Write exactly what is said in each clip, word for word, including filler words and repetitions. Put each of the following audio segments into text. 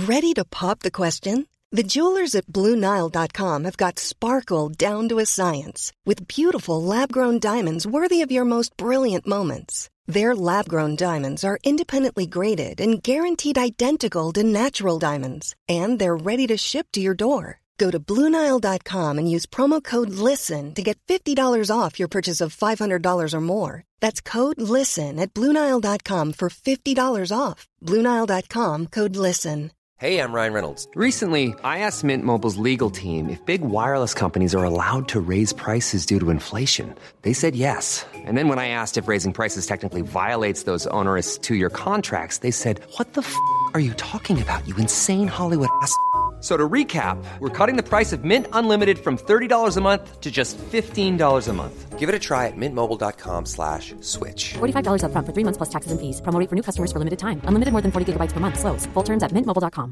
Ready to pop the question? The jewelers at Blue Nile dot com have got sparkle down to a science with beautiful lab-grown diamonds worthy of your most brilliant moments. Their lab-grown diamonds are independently graded and guaranteed identical to natural diamonds, and they're ready to ship to your door. Go to Blue Nile dot com and use promo code LISTEN to get fifty dollars off your purchase of five hundred dollars or more. That's code LISTEN at Blue Nile dot com for fifty dollars off. Blue Nile dot com, code LISTEN. Hey, I'm Ryan Reynolds. Recently, I asked Mint Mobile's legal team if big wireless companies are allowed to raise prices due to inflation. They said yes. And then when I asked if raising prices technically violates those onerous two-year contracts, they said, what the f*** are you talking about, you insane Hollywood ass f- So to recap, we're cutting the price of Mint Unlimited from thirty dollars a month to just fifteen dollars a month. Give it a try at mintmobile.com slash switch. forty-five dollars up front for three months plus taxes and fees. Promo rate for new customers for limited time. Unlimited more than forty gigabytes per month. Slows full terms at mint mobile dot com.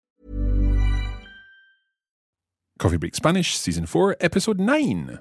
Coffee Break Spanish, Season four, Episode nine.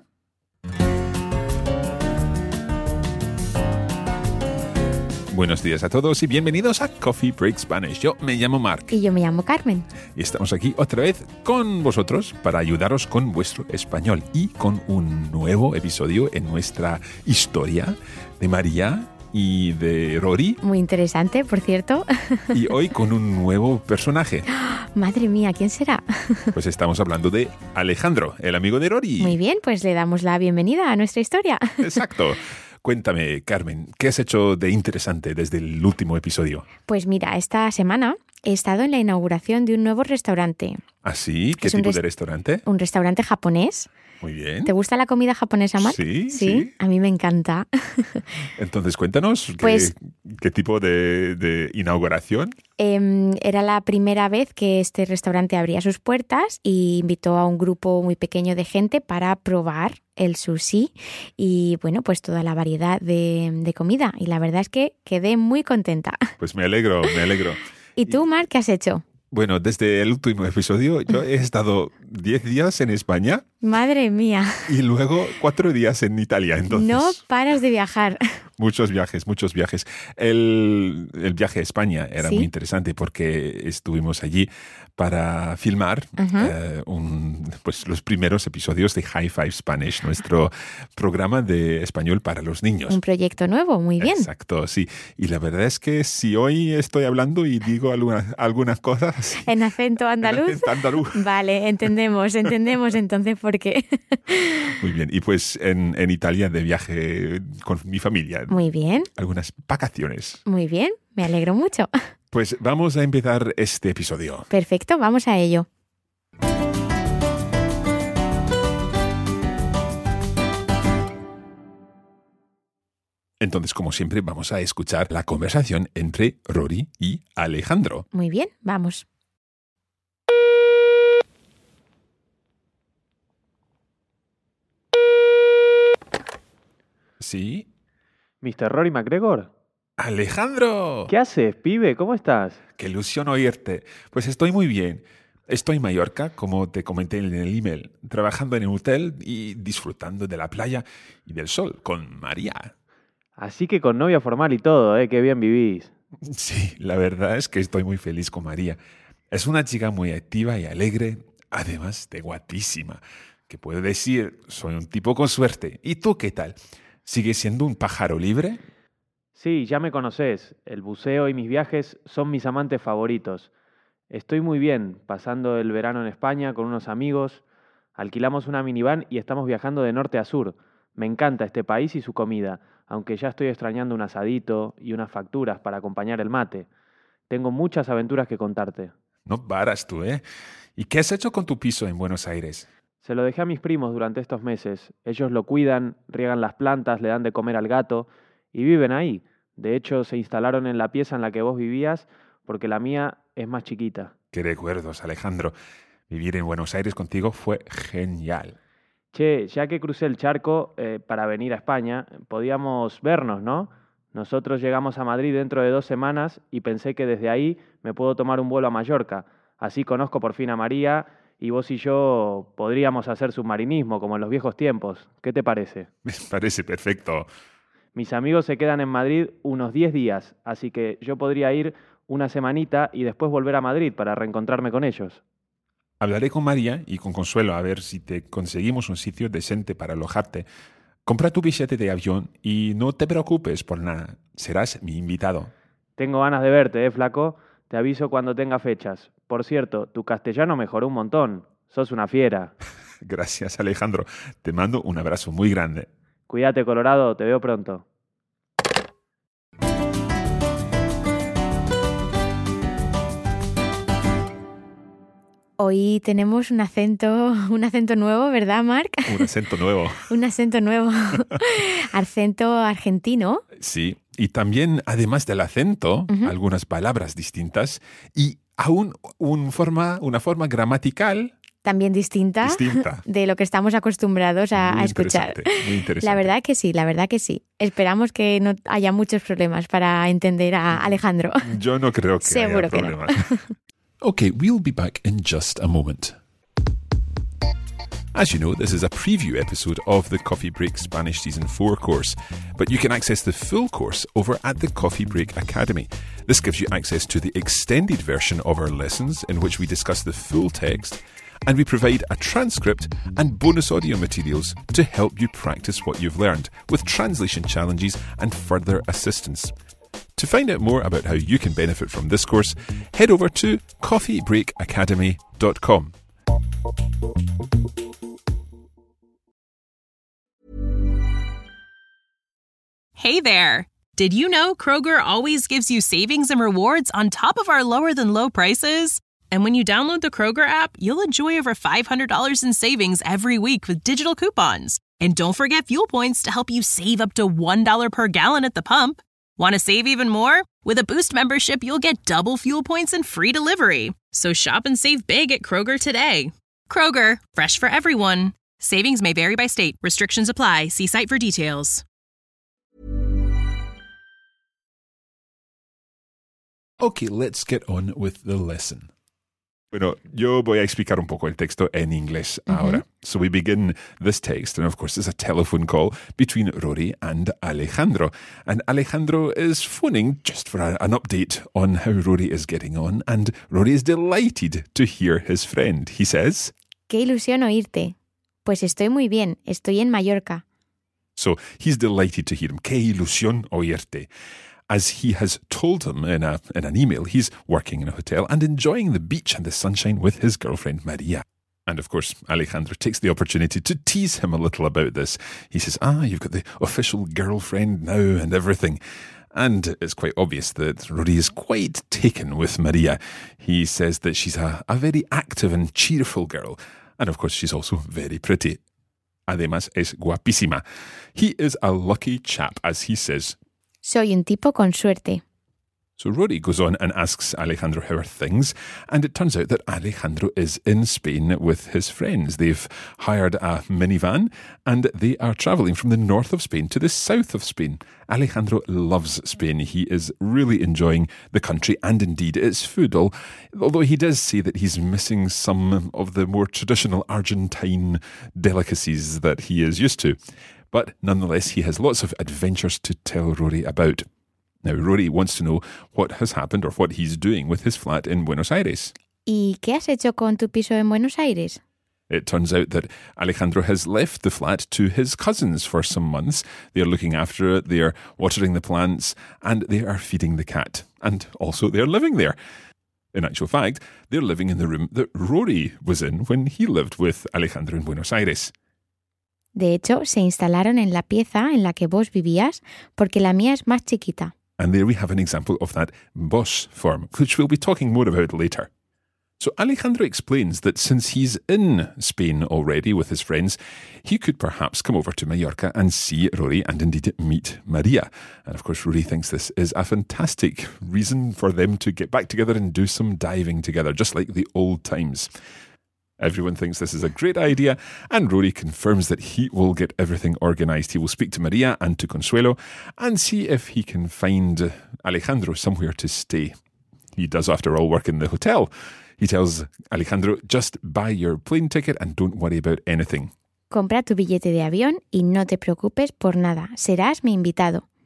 Buenos días a todos y bienvenidos a Coffee Break Spanish. Yo me llamo Mark. Y yo me llamo Carmen. Y estamos aquí otra vez con vosotros para ayudaros con vuestro español y con un nuevo episodio en nuestra historia de María y de Rory. Muy interesante, por cierto. Y hoy con un nuevo personaje. Madre mía, ¿quién será? Pues estamos hablando de Alejandro, el amigo de Rory. Muy bien, pues le damos la bienvenida a nuestra historia. Exacto. Cuéntame, Carmen, ¿qué has hecho de interesante desde el último episodio? Pues mira, esta semana he estado en la inauguración de un nuevo restaurante. ¿Ah, sí? ¿Qué Es un tipo res- de restaurante? Un restaurante japonés. Muy bien. ¿Te gusta la comida japonesa, Marc? Sí, sí. sí. A mí me encanta. Entonces, cuéntanos, ¿qué, Pues- qué tipo de, de inauguración? Eh, era la primera vez que este restaurante abría sus puertas y invitó a un grupo muy pequeño de gente para probar el sushi y, bueno, pues toda la variedad de, de comida. Y la verdad es que quedé muy contenta. Pues me alegro, me alegro. ¿Y tú, Marc, qué has hecho? Bueno, desde el último episodio yo he estado diez días en España Madre mía, y luego cuatro días en Italia. Entonces, no paras de viajar. muchos viajes, muchos viajes. El, el viaje a España era ¿Sí? muy interesante porque estuvimos allí para filmar Ajá. eh, un, pues, los primeros episodios de High Five Spanish, nuestro programa de español para los niños. Un proyecto nuevo, muy bien. Exacto, sí. Y la verdad es que si hoy estoy hablando y digo algunas, algunas cosas... ¿En acento en andaluz? acento andaluz. Vale, entendemos, entendemos entonces por qué. Muy bien. Y pues en, en Italia de viaje con mi familia. Muy bien, Algunas vacaciones. muy bien, me alegro mucho. Pues vamos a empezar este episodio. Perfecto, vamos a ello. Entonces, como siempre, vamos a escuchar la conversación entre Rory y Alejandro. Muy bien, vamos. ¿Sí? mister Rory McGregor. ¡Alejandro! ¿Qué haces, pibe? ¿Cómo estás? ¡Qué ilusión oírte! Pues estoy muy bien. Estoy en Mallorca, como te comenté en el email, trabajando en un hotel y disfrutando de la playa y del sol con María. Así que con novia formal y todo, ¿eh? Qué bien vivís. Sí, la verdad es que estoy muy feliz con María. Es una chica muy activa y alegre, además de guapísima. Que puedo decir, soy un tipo con suerte. ¿Y tú qué tal? ¿Sigues siendo un pájaro libre? Sí, ya me conocés. El buceo y mis viajes son mis amantes favoritos. Estoy muy bien, pasando el verano en España con unos amigos. Alquilamos una minivan y estamos viajando de norte a sur. Me encanta este país y su comida, aunque ya estoy extrañando un asadito y unas facturas para acompañar el mate. Tengo muchas aventuras que contarte. No paras tú, ¿eh? ¿Y qué has hecho con tu piso en Buenos Aires? Se lo dejé a mis primos durante estos meses. Ellos lo cuidan, riegan las plantas, le dan de comer al gato y viven ahí. De hecho, se instalaron en la pieza en la que vos vivías porque la mía es más chiquita. Qué recuerdos, Alejandro. Vivir en Buenos Aires contigo fue genial. Che, ya que crucé el charco eh, para venir a España, podíamos vernos, ¿no? Nosotros llegamos a Madrid dentro de dos semanas y pensé que desde ahí me puedo tomar un vuelo a Mallorca. Así conozco por fin a María y vos y yo podríamos hacer submarinismo como en los viejos tiempos. ¿Qué te parece? Me parece perfecto. Mis amigos se quedan en Madrid unos diez días, así que yo podría ir una semanita y después volver a Madrid para reencontrarme con ellos. Hablaré con María y con Consuelo a ver si te conseguimos un sitio decente para alojarte. Compra tu billete de avión y no te preocupes por nada. Serás mi invitado. Tengo ganas de verte, ¿eh, flaco? Te aviso cuando tenga fechas. Por cierto, tu castellano mejoró un montón. Sos una fiera. Gracias, Alejandro. Te mando un abrazo muy grande. Cuídate, Colorado. Te veo pronto. Hoy tenemos un acento, un acento nuevo, ¿verdad, Marc? Un acento nuevo. Un acento nuevo. Acento argentino. Sí, y también, además del acento, uh-huh. algunas palabras distintas y aún un forma, una forma gramatical también distinta, distinta de lo que estamos acostumbrados a, a escuchar. Muy interesante. La verdad que sí, la verdad que sí. Esperamos que no haya muchos problemas para entender a Alejandro. Yo no creo que Seguro haya que problemas. No. Okay, we'll be back in just a moment. As you know, this is a preview episode of the Coffee Break Spanish Season four course, but you can access the full course over at the Coffee Break Academy. This gives you access to the extended version of our lessons in which we discuss the full text, and we provide a transcript and bonus audio materials to help you practice what you've learned, with translation challenges and further assistance. To find out more about how you can benefit from this course, head over to coffee break academy dot com. Hey there! Did you know Kroger always gives you savings and rewards on top of our lower-than-low prices? And when you download the Kroger app, you'll enjoy over five hundred dollars in savings every week with digital coupons. And don't forget fuel points to help you save up to one dollar per gallon at the pump. Want to save even more? With a Boost membership, you'll get double fuel points and free delivery. So shop and save big at Kroger today. Kroger, fresh for everyone. Savings may vary by state. Restrictions apply. See site for details. Okay, let's get on with the lesson. Bueno, yo voy a explicar un poco el texto en inglés uh-huh. ahora. So we begin this text, and of course there's a telephone call between Rory and Alejandro. And Alejandro is phoning just for a, an update on how Rory is getting on, and Rory is delighted to hear his friend. He says, ¡Qué ilusión oírte! Pues estoy muy bien, estoy en Mallorca. So he's delighted to hear him. ¡Qué ilusión oírte! As he has told him in, a, in an email, he's working in a hotel and enjoying the beach and the sunshine with his girlfriend, Maria. And of course, Alejandro takes the opportunity to tease him a little about this. He says, ah, you've got the official girlfriend now and everything. And it's quite obvious that Rory is quite taken with Maria. He says that she's a, a very active and cheerful girl. And of course, she's also very pretty. Además, es guapísima. He is a lucky chap, as he says. Soy un tipo con suerte. So Rory goes on and asks Alejandro how are things, and it turns out that Alejandro is in Spain with his friends. They've hired a minivan and they are travelling from the north of Spain to the south of Spain. Alejandro loves Spain. He is really enjoying the country and indeed its food, although he does say that he's missing some of the more traditional Argentine delicacies that he is used to. But nonetheless, he has lots of adventures to tell Rory about. Now, Rory wants to know what has happened or what he's doing with his flat in Buenos Aires. ¿Y qué has hecho con tu piso en Buenos Aires? It turns out that Alejandro has left the flat to his cousins for some months. They are looking after it, they are watering the plants, and they are feeding the cat. And also they are living there. In actual fact, they're living in the room that Rory was in when he lived with Alejandro in Buenos Aires. De hecho, se instalaron en la pieza en la que vos vivías porque la mía es más chiquita. And there we have an example of that vos form, which we'll be talking more about later. So Alejandro explains that since he's in Spain already with his friends, he could perhaps come over to Mallorca and see Rory and indeed meet Maria. And of course, Rory thinks this is a fantastic reason for them to get back together and do some diving together, just like the old times. Everyone thinks this is a great idea, and Rory confirms that he will get everything organised. He will speak to Maria and to Consuelo and see if he can find Alejandro somewhere to stay. He does, after all, work in the hotel. He tells Alejandro, just buy your plane ticket and don't worry about anything. Compra tu billete de avión y no te preocupes por nada. Serás mi invitado.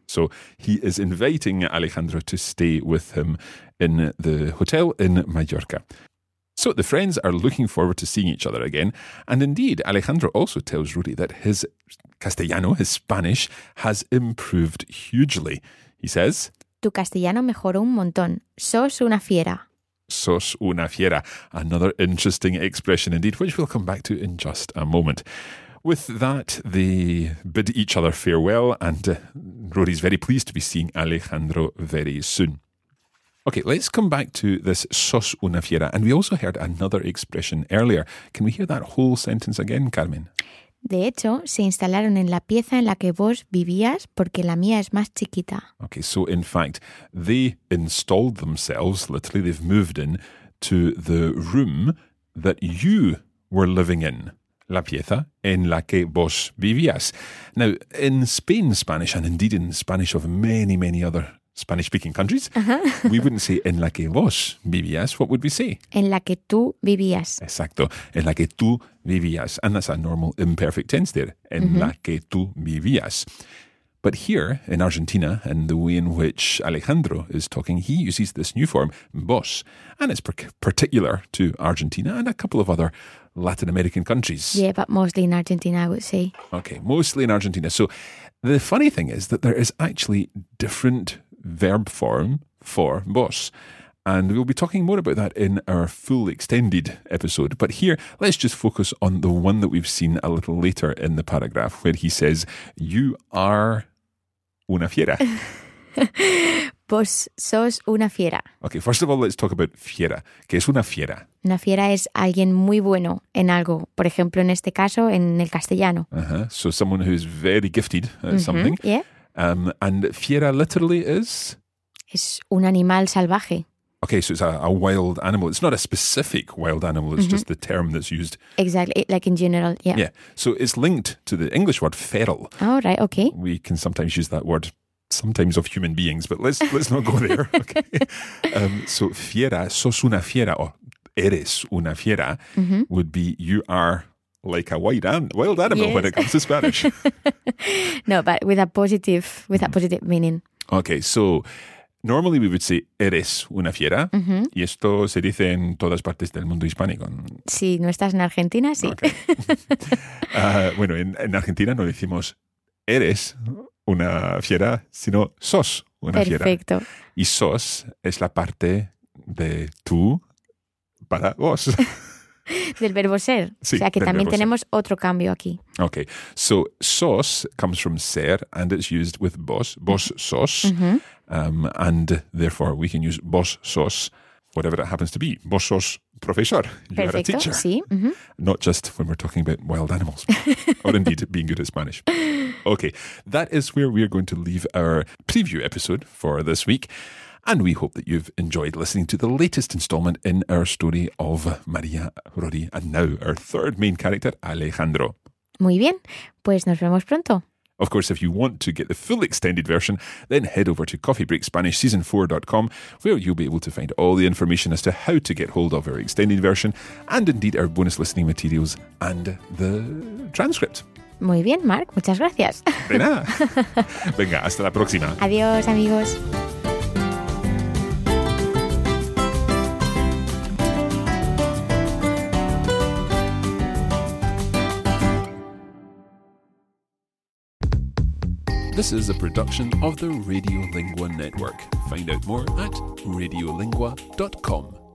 So he is inviting Alejandro to stay with him in the hotel in Mallorca. So the friends are looking forward to seeing each other again. And indeed, Alejandro also tells Rory that his Castellano, his Spanish, has improved hugely. He says, Tu castellano mejoró un montón. Sos una fiera. Sos una fiera. Another interesting expression indeed, which we'll come back to in just a moment. With that, they bid each other farewell, and uh, Rory's very pleased to be seeing Alejandro very soon. Okay, let's come back to this sos una fiera. And we also heard another expression earlier. Can we hear that whole sentence again, Carmen? De hecho, se instalaron en la pieza en la que vos vivías porque la mía es más chiquita. Okay, so in fact, they installed themselves, literally they've moved in, to the room that you were living in. La pieza en la que vos vivías. Now, in Spain Spanish, and indeed in Spanish of many, many other Spanish-speaking countries, uh-huh. we wouldn't say en la que vos vivías. What would we say? En la que tú vivías. Exacto. En la que tú vivías. And that's a normal imperfect tense there. En mm-hmm. la que tú vivías. But here in Argentina, and the way in which Alejandro is talking, he uses this new form, vos. And it's per- particular to Argentina and a couple of other Latin American countries. Yeah, but mostly in Argentina, I would say. Okay, mostly in Argentina. So the funny thing is that there is actually different verb form for vos. And we'll be talking more about that in our full extended episode. But here, let's just focus on the one that we've seen a little later in the paragraph, where he says, you are una fiera. Vos sos una fiera. Okay, first of all, let's talk about fiera. ¿Qué es una fiera? Una fiera es alguien muy bueno en algo. Por ejemplo, en este caso, en el castellano. Uh-huh. So someone who's very gifted at mm-hmm, something. Yeah. Um, and fiera literally is? Es un animal salvaje. Okay, so it's a, a wild animal. It's not a specific wild animal. It's mm-hmm. just the term that's used. Exactly, like in general, yeah. Yeah, so it's linked to the English word feral. Oh, right, okay. We can sometimes use that word, sometimes of human beings, but let's let's not go there. Okay. um, so fiera, sos una fiera, or eres una fiera, mm-hmm. would be you are like a wild, an- wild animal yes. when it comes to Spanish. No, but with a positive, with a positive meaning. Okay, so normally we would say eres una fiera, mm-hmm. y esto se dice en todas partes del mundo hispánico. Si no estás en Argentina, sí. Okay. uh, bueno, en, en Argentina no decimos eres una fiera, sino sos una Perfecto. fiera. Y sos es la parte de tú para vos. Del verbo ser. Sí, o sea que también tenemos ser. Otro cambio aquí. Okay, so sos comes from ser and it's used with vos. Vos sos. Mm-hmm. Um, and therefore we can use vos sos, whatever it happens to be. Vos sos profesor. You Perfecto, are a teacher. Sí. Mm-hmm. Not just when we're talking about wild animals. Or indeed being good at Spanish. Okay, that is where we are going to leave our preview episode for this week. And we hope that you've enjoyed listening to the latest installment in our story of Maria, Rory, and now our third main character, Alejandro. Muy bien, pues nos vemos pronto. Of course, if you want to get the full extended version, then head over to coffee break spanish season four dot com, where you'll be able to find all the information as to how to get hold of our extended version, and indeed our bonus listening materials and the transcript. Muy bien, Marc, muchas gracias. De nada. Venga, hasta la próxima. Adiós, amigos. This is a production of the Radiolingua Network. Find out more at radiolingua dot com.